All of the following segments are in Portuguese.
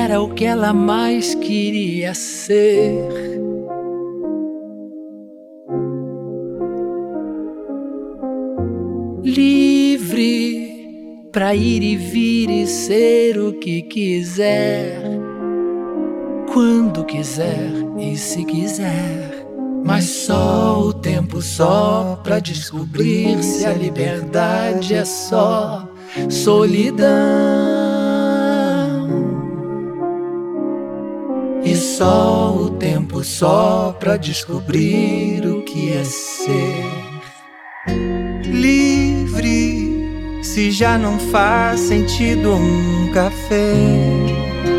era o que ela mais queria ser. Livre pra ir e vir e ser o que quiser, quando quiser e se quiser. Mas só o tempo só pra descobrir se a liberdade é só solidão. E só o tempo só pra descobrir o que é ser livre, se já não faz sentido nunca fez.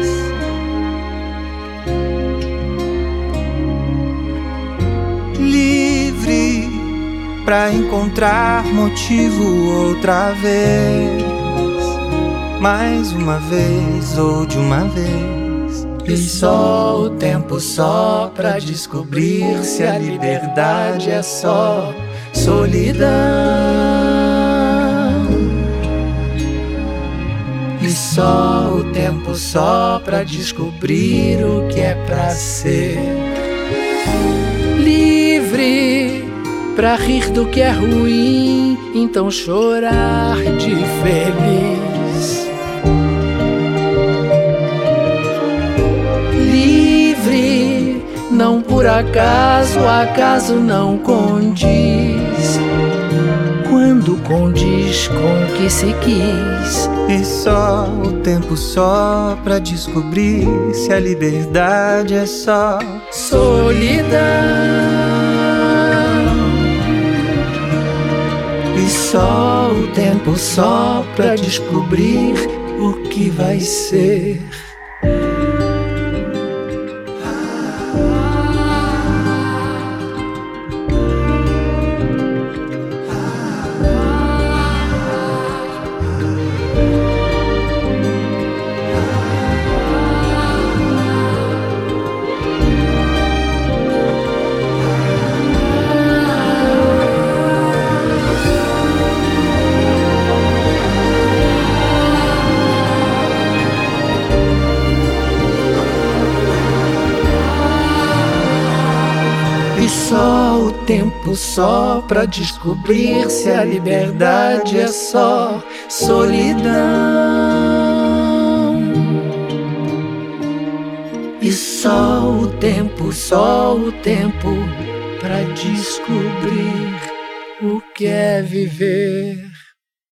Livre pra encontrar motivo outra vez, mais uma vez ou de uma vez. E só o tempo só pra descobrir se a liberdade é só solidão. E só o tempo só pra descobrir o que é pra ser livre, pra rir do que é ruim, então chorar de feliz. Livre, não por acaso, acaso não condiz, quando condiz com o que se quis. E só o tempo só pra descobrir se a liberdade é só solidão. E só o tempo só pra descobrir o que vai ser. E só o tempo só pra descobrir se a liberdade é só solidão. E só o tempo pra descobrir o que é viver.